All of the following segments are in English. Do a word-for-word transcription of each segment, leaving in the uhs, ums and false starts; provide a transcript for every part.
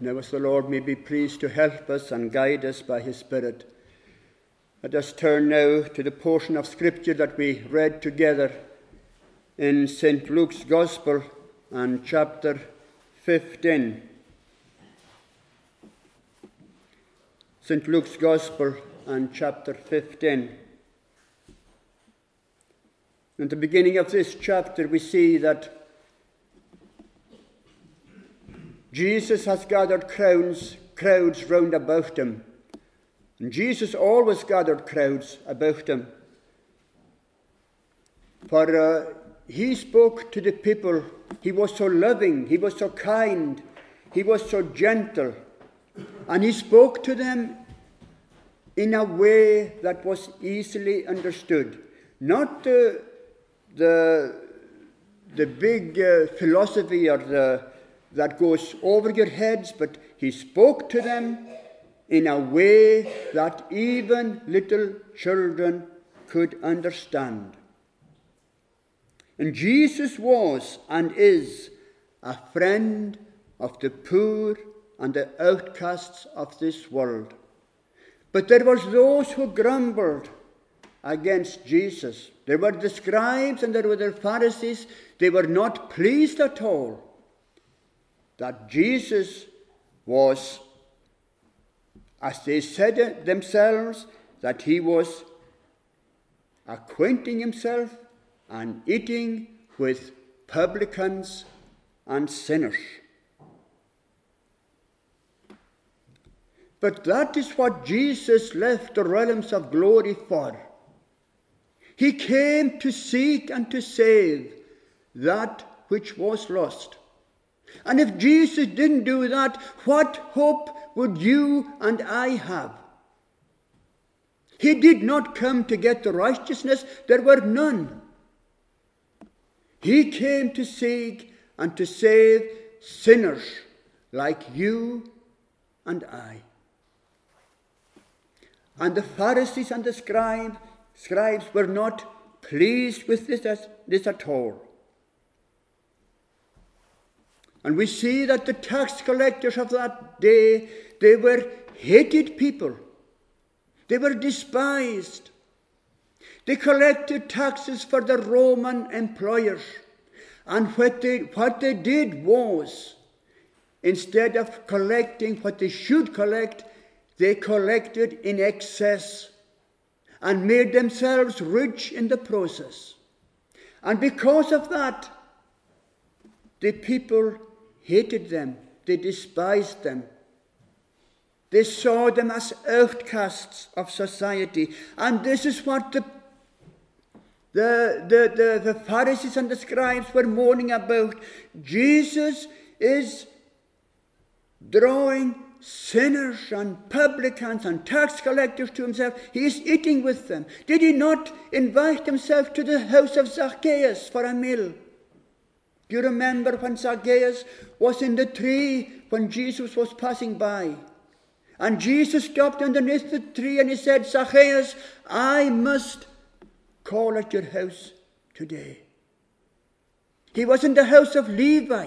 Now as the Lord may be pleased to help us and guide us by his Spirit, let us turn now to the portion of Scripture that we read together in Saint Luke's Gospel and chapter fifteen. Saint Luke's Gospel and chapter fifteen. At the beginning of this chapter we see that Jesus has gathered crowds, crowds round about him. And Jesus always gathered crowds about him. For uh, he spoke to the people. He was so loving, he was so kind, he was so gentle. And he spoke to them in a way that was easily understood. Not the, the, the big uh, philosophy or the that goes over your heads, but he spoke to them in a way that even little children could understand. And Jesus was and is a friend of the poor and the outcasts of this world. But there were those who grumbled against Jesus. There were the scribes and there were the Pharisees. They were not pleased at all that Jesus was, as they said themselves, that he was acquainting himself and eating with publicans and sinners. But that is what Jesus left the realms of glory for. He came to seek and to save that which was lost. And if Jesus didn't do that, what hope would you and I have? He did not come to get the righteousness. There were none. He came to seek and to save sinners like you and I. And the Pharisees and the scribes, scribes were not pleased with this, this at all. And we see that the tax collectors of that day, they were hated people. They were despised. They collected taxes for the Roman employers. And what they, what they did was, instead of collecting what they should collect, they collected in excess and made themselves rich in the process. And because of that, the people hated them. They despised them. They saw them as outcasts of society. And this is what the, the, the, the, the Pharisees and the scribes were mourning about. Jesus is drawing sinners and publicans and tax collectors to himself. He is eating with them. Did he not invite himself to the house of Zacchaeus for a meal? Do you remember when Zacchaeus was in the tree when Jesus was passing by? And Jesus stopped underneath the tree and he said, Zacchaeus, I must call at your house today. He was in the house of Levi.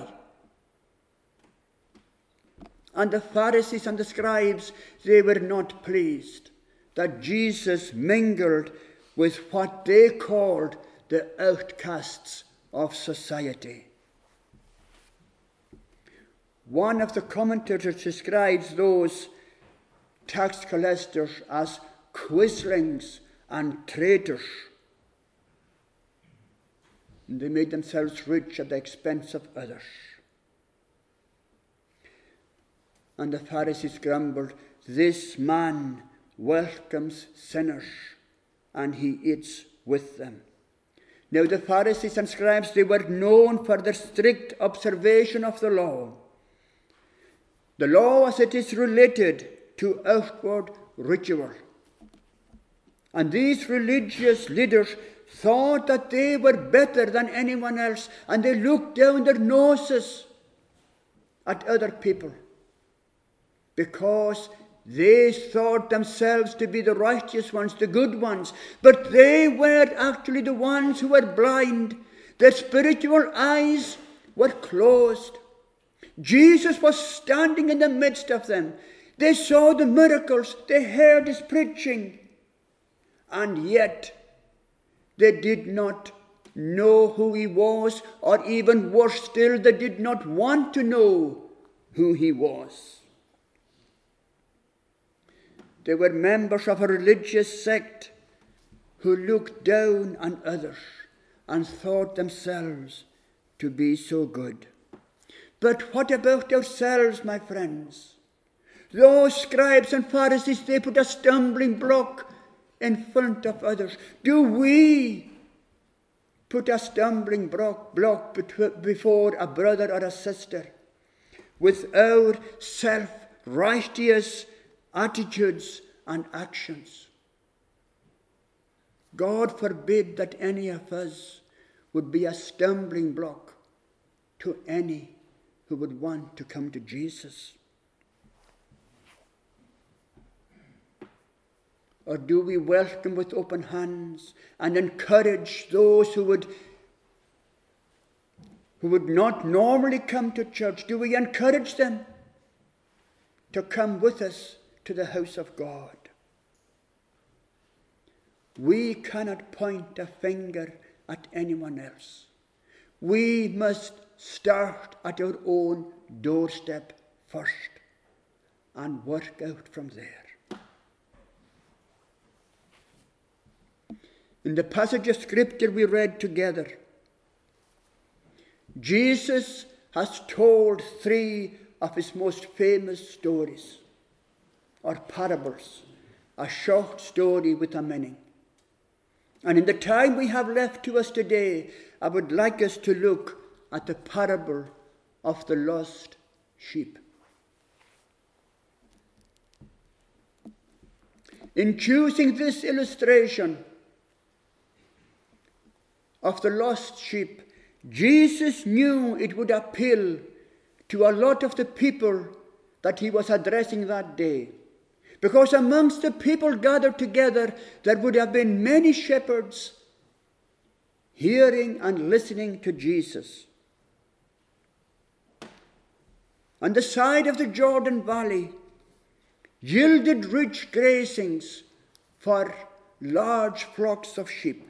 And the Pharisees and the scribes, they were not pleased that Jesus mingled with what they called the outcasts of society. One of the commentators describes those tax collectors as quislings and traitors. And they made themselves rich at the expense of others. And the Pharisees grumbled, this man welcomes sinners and he eats with them. Now the Pharisees and scribes, they were known for their strict observation of the law. The law as it is related to outward ritual. And these religious leaders thought that they were better than anyone else, and they looked down their noses at other people because they thought themselves to be the righteous ones, the good ones, but they were actually the ones who were blind. Their spiritual eyes were closed. Jesus was standing in the midst of them. They saw the miracles, they heard his preaching, and yet they did not know who he was, or even worse still, they did not want to know who he was. They were members of a religious sect who looked down on others and thought themselves to be so good. But what about ourselves, my friends? Those scribes and Pharisees, they put a stumbling block in front of others. Do we put a stumbling block before a brother or a sister with our self-righteous attitudes and actions? God forbid that any of us would be a stumbling block to any who would want to come to Jesus. Or do we welcome with open hands and encourage those who would, who would not normally come to church? Do we encourage them to come with us to the house of God? We cannot point a finger at anyone else. We must start at our own doorstep first and work out from there. In the passage of Scripture we read together, Jesus has told three of his most famous stories, or parables, a short story with a meaning. And in the time we have left to us today, I would like us to look at the parable of the lost sheep. In choosing this illustration of the lost sheep, Jesus knew it would appeal to a lot of the people that he was addressing that day. Because amongst the people gathered together, there would have been many shepherds hearing and listening to Jesus. On the side of the Jordan Valley yielded rich grazings for large flocks of sheep.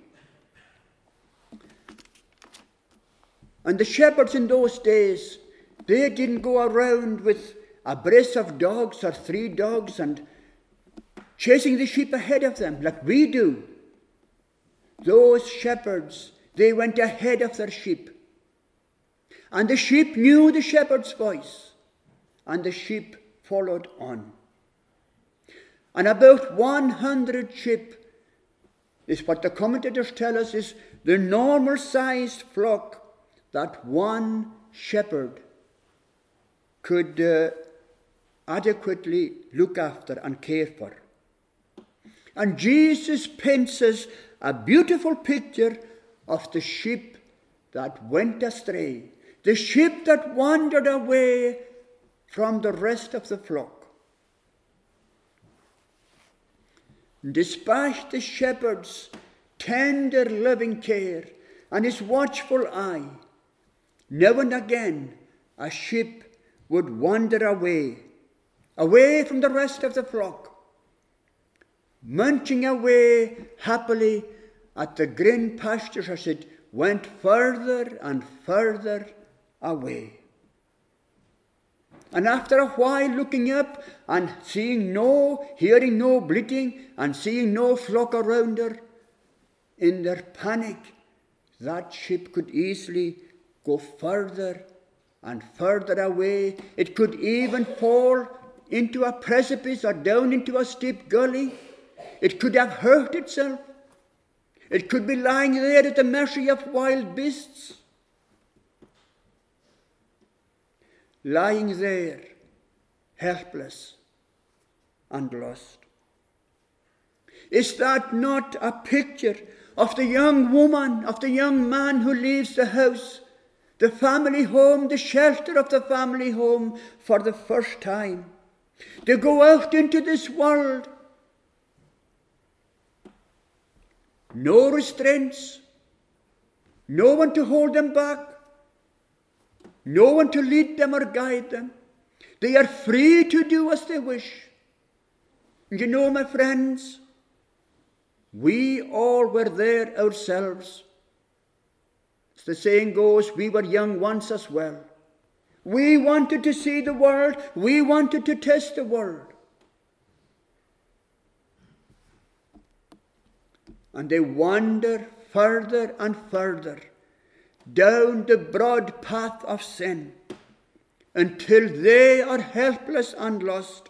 And the shepherds in those days, they didn't go around with a brace of dogs or three dogs and chasing the sheep ahead of them like we do. Those shepherds, they went ahead of their sheep. And the sheep knew the shepherd's voice, and the sheep followed on. And about one hundred sheep is what the commentators tell us is the normal sized flock that one shepherd could uh, adequately look after and care for. And Jesus paints us a beautiful picture of the sheep that went astray, the sheep that wandered away from the rest of the flock. Despite the shepherd's tender loving care and his watchful eye, now and again a sheep would wander away, away from the rest of the flock, munching away happily at the green pastures as it went further and further away. And after a while, looking up and seeing no, hearing no bleating and seeing no flock around her, in their panic, that sheep could easily go further and further away. It could even fall into a precipice or down into a steep gully. It could have hurt itself. It could be lying there at the mercy of wild beasts. Lying there, helpless and lost. Is that not a picture of the young woman, of the young man who leaves the house, the family home, the shelter of the family home for the first time? They go out into this world. No restraints, no one to hold them back. No one to lead them or guide them. They are free to do as they wish. And you know, my friends, we all were there ourselves. As the saying goes, we were young once as well. We wanted to see the world. We wanted to test the world. And they wander further and further down the broad path of sin until they are helpless and lost.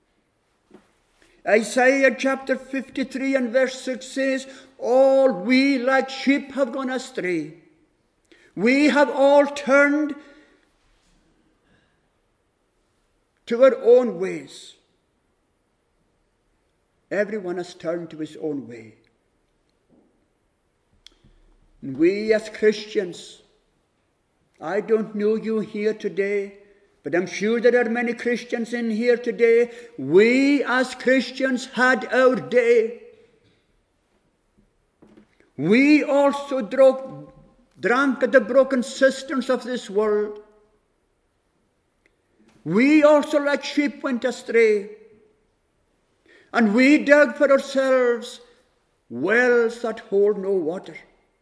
Isaiah chapter fifty-three and verse six says, all we like sheep have gone astray. We have all turned to our own ways. Everyone has turned to his own way. And we as Christians, I don't know you here today, but I'm sure there are many Christians in here today. We as Christians had our day. We also drank, drank at the broken cisterns of this world. We also like sheep went astray. And we dug for ourselves wells that hold no water.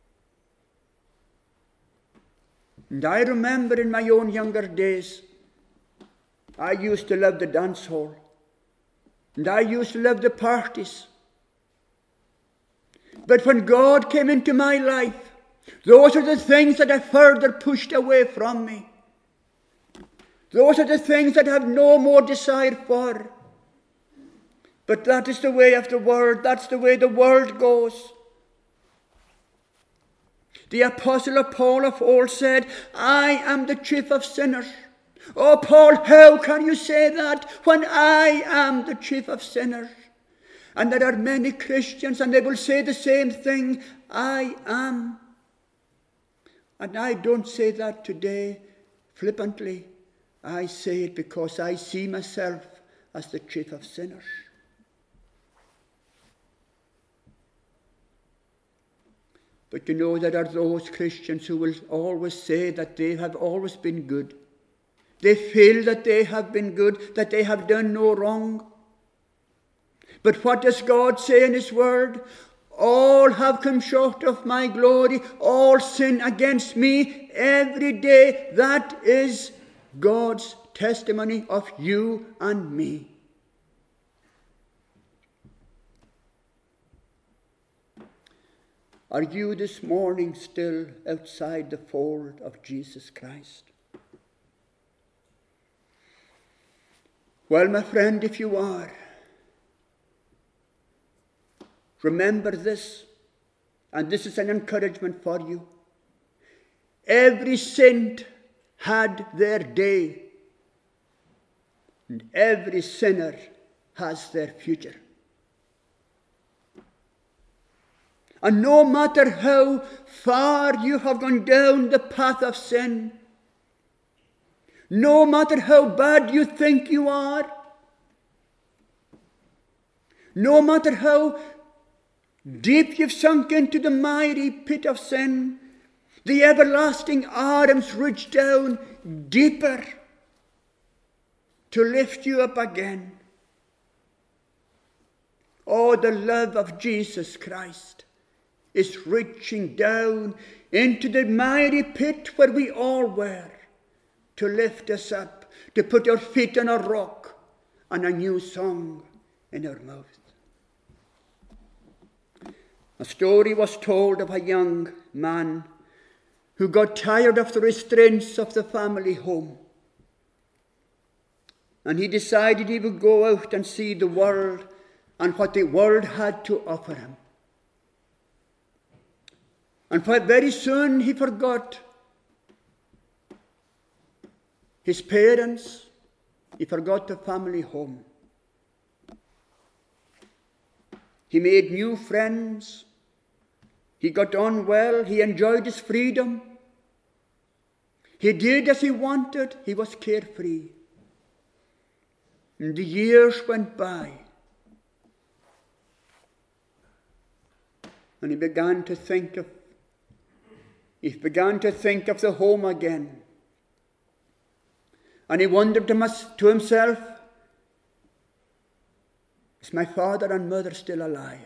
And I remember in my own younger days, I used to love the dance hall. And I used to love the parties. But when God came into my life, those are the things that I further pushed away from me. Those are the things that I have no more desire for. But that is the way of the world. That's the way the world goes. The apostle Paul of old said, I am the chief of sinners. Oh, Paul, how can you say that when I am the chief of sinners? And there are many Christians, and they will say the same thing, I am. And I don't say that today flippantly. I say it because I see myself as the chief of sinners. But you know, there are those Christians who will always say that they have always been good. They feel that they have been good, that they have done no wrong. But what does God say in his word? All have come short of my glory. All sin against me every day. That is God's testimony of you and me. Are you this morning still outside the fold of Jesus Christ? Well, my friend, if you are, remember this, and this is an encouragement for you. Every saint had their day, and every sinner has their future. And no matter how far you have gone down the path of sin, no matter how bad you think you are, no matter how deep you've sunk into the miry pit of sin, the everlasting arms reach down deeper to lift you up again. Oh, the love of Jesus Christ is reaching down into the miry pit where we all were, to lift us up, to put our feet on a rock and a new song in our mouth. A story was told of a young man who got tired of the restraints of the family home. And he decided he would go out and see the world and what the world had to offer him. And very soon he forgot his parents. He forgot the family home. He made new friends. He got on well. He enjoyed his freedom. He did as he wanted. He was carefree. And the years went by. And he began to think of He began to think of the home again. And he wondered to himself, is my father and mother still alive?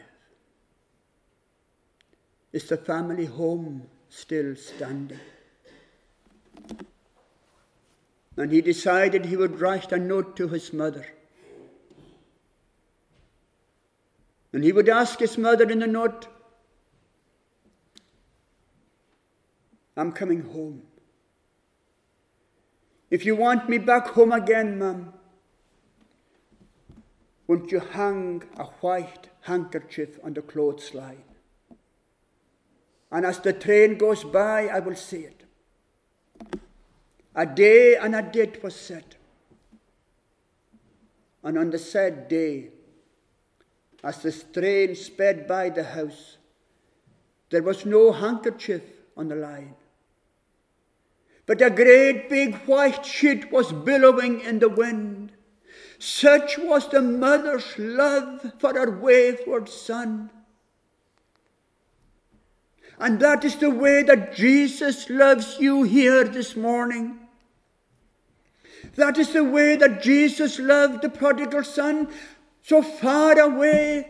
Is the family home still standing? And he decided he would write a note to his mother. And he would ask his mother in the note, I'm coming home. If you want me back home again, Mum, won't you hang a white handkerchief on the clothesline? And as the train goes by, I will see it. A day and a date was set. And on the said day, as the train sped by the house, there was no handkerchief on the line. But a great big white sheet was billowing in the wind. Such was the mother's love for her wayward son. And that is the way that Jesus loves you here this morning. That is the way that Jesus loved the prodigal son, so far away,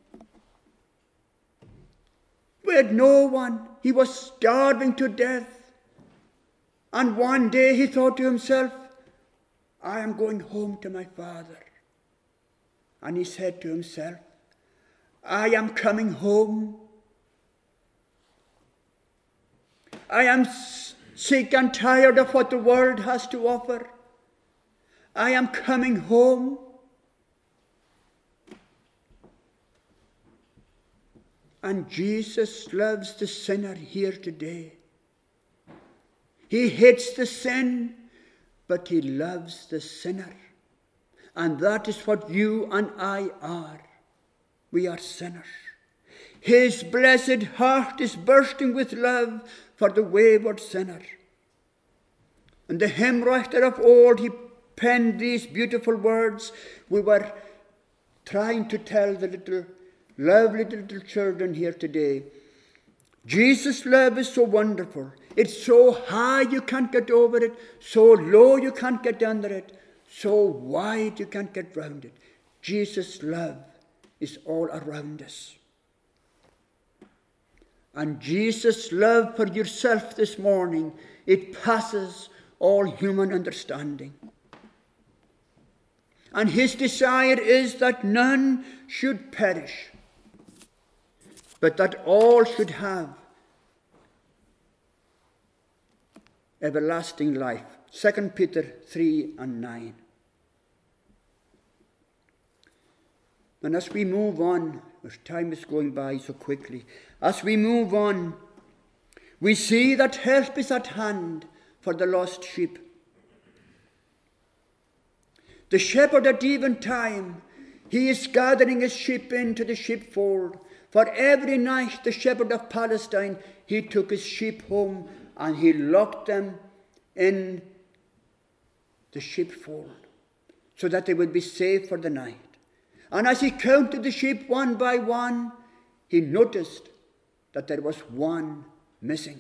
with no one. He was starving to death. And one day he thought to himself, I am going home to my father. And he said to himself, I am coming home. I am sick and tired of what the world has to offer. I am coming home. And Jesus loves the sinner here today. He hates the sin, but he loves the sinner. And that is what you and I are. We are sinners. His blessed heart is bursting with love for the wayward sinner. And the hymn writer of old, he penned these beautiful words. We were trying to tell the little, lovely little children here today. Jesus' love is so wonderful. It's so high you can't get over it, so low you can't get under it, so wide you can't get round it. Jesus' love is all around us. And Jesus' love for yourself this morning, it passes all human understanding. And his desire is that none should perish, but that all should have everlasting life. Second Peter three and nine. And as we move on, as time is going by so quickly, as we move on, we see that help is at hand for the lost sheep. The shepherd at eventime, he is gathering his sheep into the sheepfold. For every night the shepherd of Palestine, he took his sheep home and he locked them in the sheepfold so that they would be safe for the night. And as he counted the sheep one by one, he noticed that there was one missing.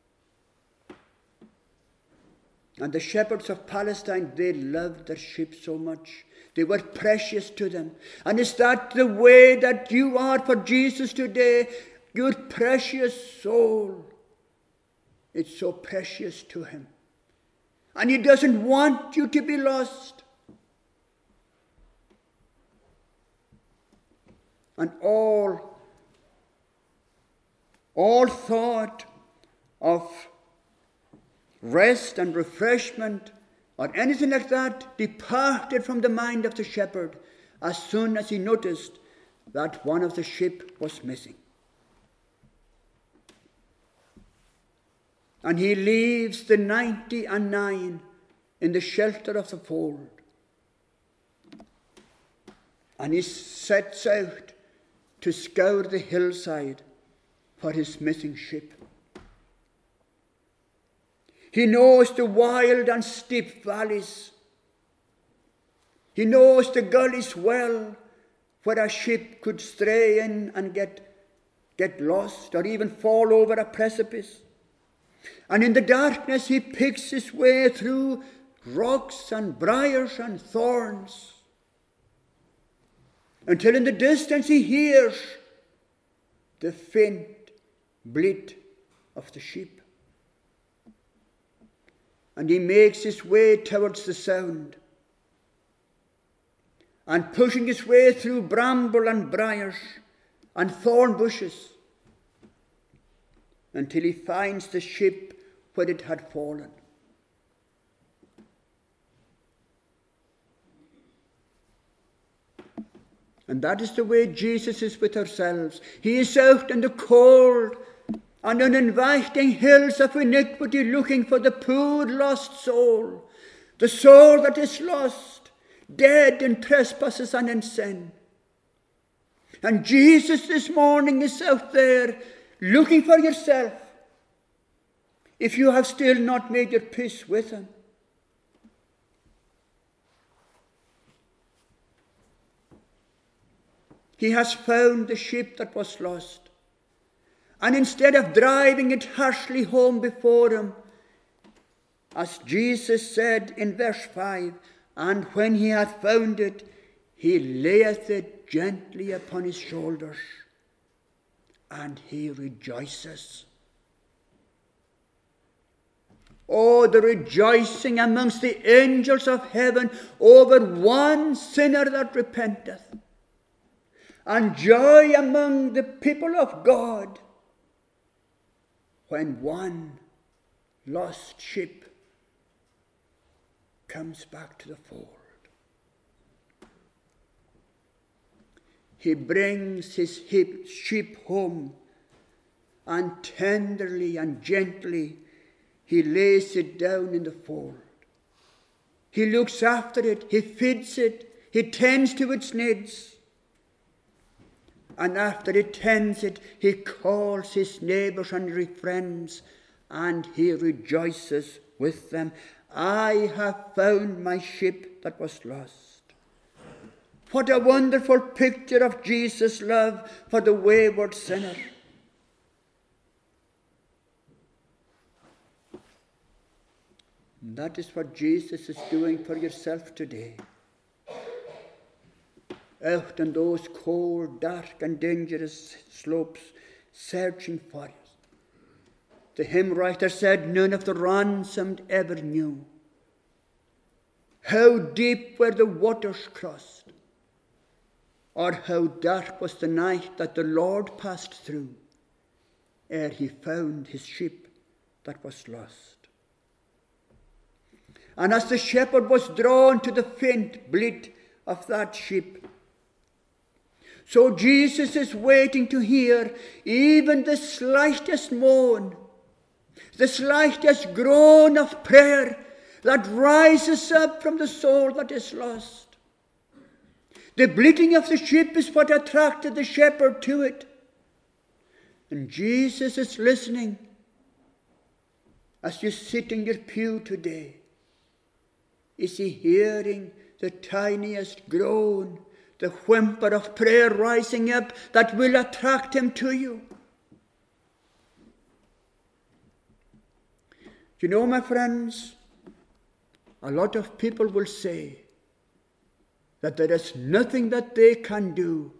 And the shepherds of Palestine, they loved their sheep so much. They were precious to them. And is that the way that you are for Jesus today? Your precious soul. It's so precious to him. And he doesn't want you to be lost. And all, all thought of rest and refreshment or anything like that departed from the mind of the shepherd as soon as he noticed that one of the sheep was missing. And he leaves the ninety and nine in the shelter of the fold. And he sets out to scour the hillside for his missing sheep. He knows the wild and steep valleys. He knows the gullies well where a sheep could stray in and get, get lost or even fall over a precipice. And in the darkness he picks his way through rocks and briars and thorns, until in the distance he hears the faint bleat of the sheep. And he makes his way towards the sound, and pushing his way through bramble and briars and thorn bushes, until he finds the sheep where it had fallen. And that is the way Jesus is with ourselves. He is out in the cold and uninviting hills of iniquity, looking for the poor lost soul, the soul that is lost, dead in trespasses and in sin. And Jesus this morning is out there looking for yourself, if you have still not made your peace with him. He has found the sheep that was lost. And instead of driving it harshly home before him, as Jesus said in verse five, and when he hath found it, he layeth it gently upon his shoulders, and he rejoices. Oh, the rejoicing amongst the angels of heaven over one sinner that repenteth, and joy among the people of God when one lost sheep comes back to the fold. He brings his sheep home, and tenderly and gently he lays it down in the fold. He looks after it, he feeds it, he tends to its needs. And after he tends it, he calls his neighbours and his friends, and he rejoices with them. I have found my sheep that was lost. What a wonderful picture of Jesus' love for the wayward sinner. And that is what Jesus is doing for yourself today. Out on those cold, dark and dangerous slopes, searching for you. The hymn writer said, none of the ransomed ever knew how deep were the waters crossed, or how dark was the night that the Lord passed through, ere he found his sheep that was lost. And as the shepherd was drawn to the faint bleat of that sheep, so Jesus is waiting to hear even the slightest moan, the slightest groan of prayer that rises up from the soul that is lost. The bleating of the sheep is what attracted the shepherd to it. And Jesus is listening as you sit in your pew today. Is he hearing the tiniest groan, the whimper of prayer rising up that will attract him to you? You know, my friends, a lot of people will say that there is nothing that they can do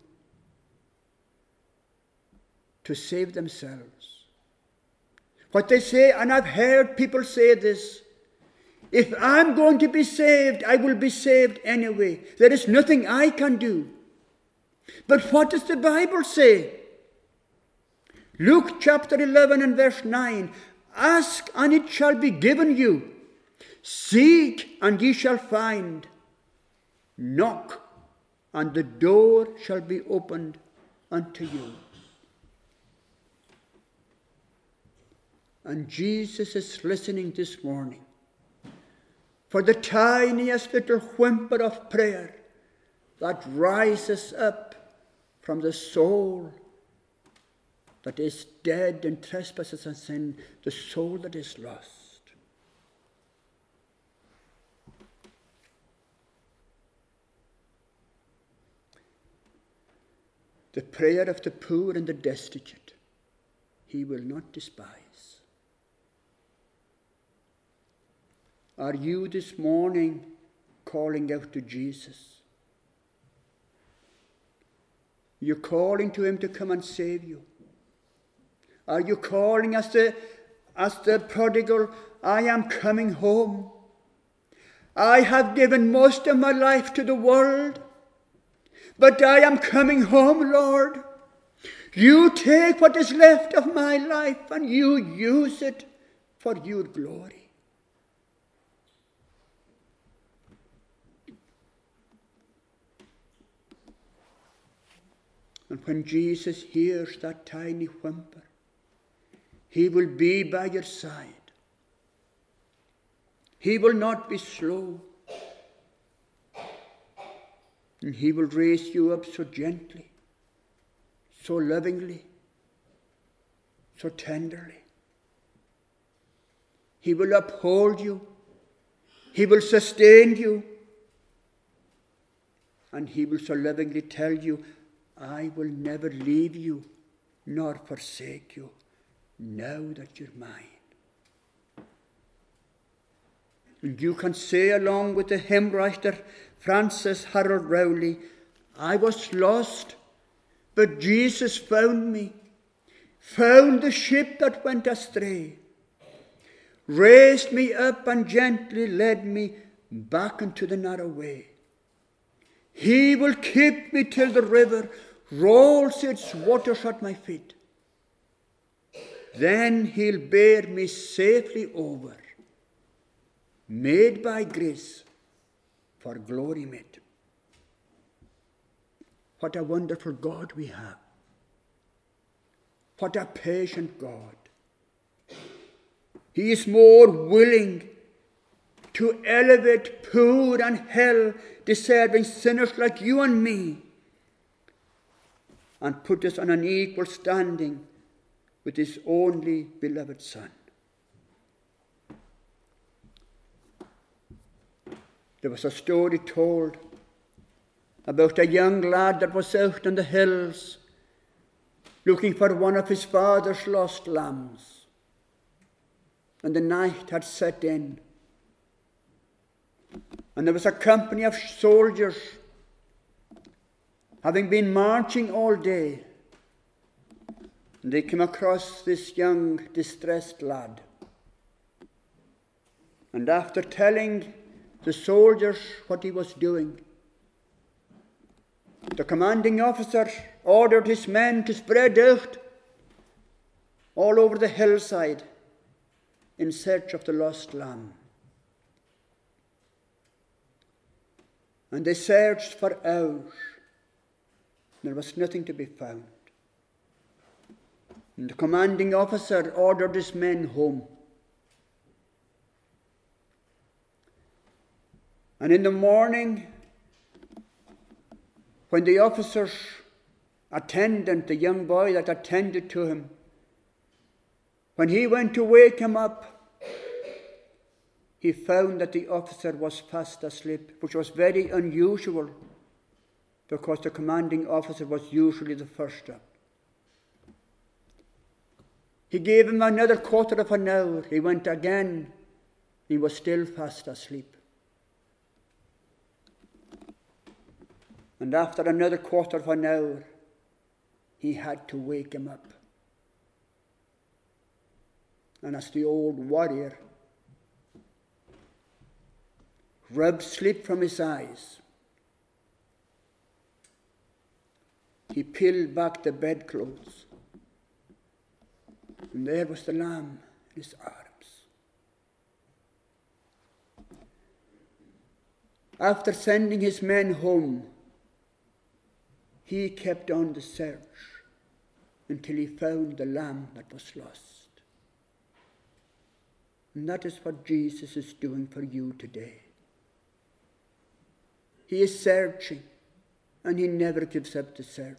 to save themselves. What they say, and I've heard people say this, if I'm going to be saved, I will be saved anyway. There is nothing I can do. But what does the Bible say? Luke chapter eleven and verse nine. Ask and it shall be given you. Seek and ye shall find. Knock and the door shall be opened unto you. And Jesus is listening this morning for the tiniest little whimper of prayer that rises up from the soul that is dead in trespasses and sin, the soul that is lost. The prayer of the poor and the destitute he will not despise. Are you this morning calling out to Jesus? You're calling to him to come and save you. Are you calling as the, as the prodigal, I am coming home. I have given most of my life to the world, but I am coming home, Lord. You take what is left of my life and you use it for your glory. And when Jesus hears that tiny whimper, he will be by your side. He will not be slow. And he will raise you up so gently, so lovingly, so tenderly. He will uphold you. He will sustain you. And he will so lovingly tell you, I will never leave you nor forsake you now that you're mine. And you can say along with the hymn writer Francis Harold Rowley, I was lost, but Jesus found me, found the ship that went astray, raised me up and gently led me back into the narrow way. He will keep me till the river rolls its waters at my feet. Then he'll bear me safely over, made by grace, for glory meet. What a wonderful God we have. What a patient God. He is more willing to elevate poor and hell-deserving sinners like you and me and put us on an equal standing with his only beloved Son. There was a story told about a young lad that was out on the hills looking for one of his father's lost lambs. And the night had set in. And there was a company of soldiers, having been marching all day. And they came across this young, distressed lad. And after telling the soldiers what he was doing, the commanding officer ordered his men to spread out all over the hillside in search of the lost lamb. And they searched for hours. There was nothing to be found. And the commanding officer ordered his men home. And in the morning, when the officer's attendant, the young boy that attended to him, when he went to wake him up, he found that the officer was fast asleep, which was very unusual because the commanding officer was usually the first up. He gave him another quarter of an hour. He went again. He was still fast asleep. And after another quarter of an hour, he had to wake him up. And as the old warrior rubbed sleep from his eyes, he peeled back the bedclothes. And there was the lamb in his arms. After sending his men home, he kept on the search until he found the lamb that was lost. And that is what Jesus is doing for you today. He is searching, and he never gives up the search.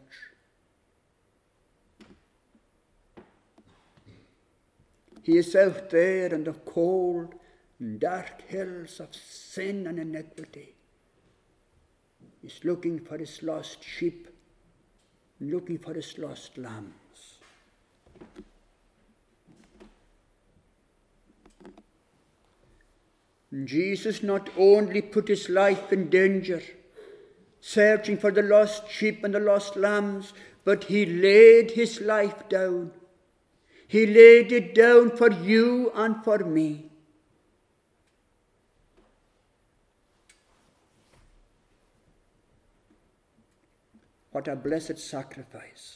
He is out there in the cold and dark hills of sin and iniquity. He's looking for his lost sheep, looking for his lost lambs. And Jesus not only put his life in danger, searching for the lost sheep and the lost lambs, but he laid his life down. He laid it down for you and for me. What a blessed sacrifice.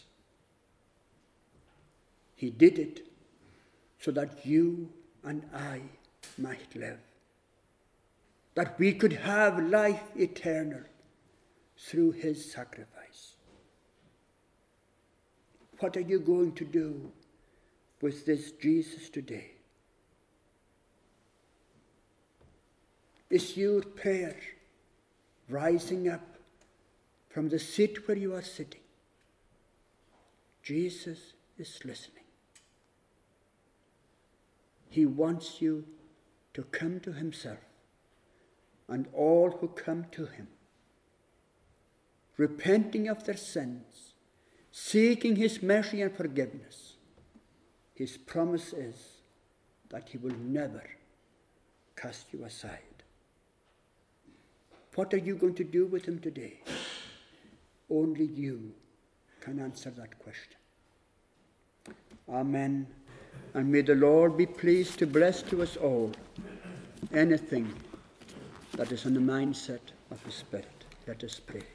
He did it so that you and I might live, that we could have life eternal through his sacrifice. What are you going to do with this Jesus today? Is your prayer rising up from the seat where you are sitting? Jesus is listening. He wants you to come to himself, and all who come to him, repenting of their sins, seeking his mercy and forgiveness, his promise is that he will never cast you aside. What are you going to do with him today? Only you can answer that question. Amen. And may the Lord be pleased to bless to us all anything that is in the mindset of the Spirit. Let us pray.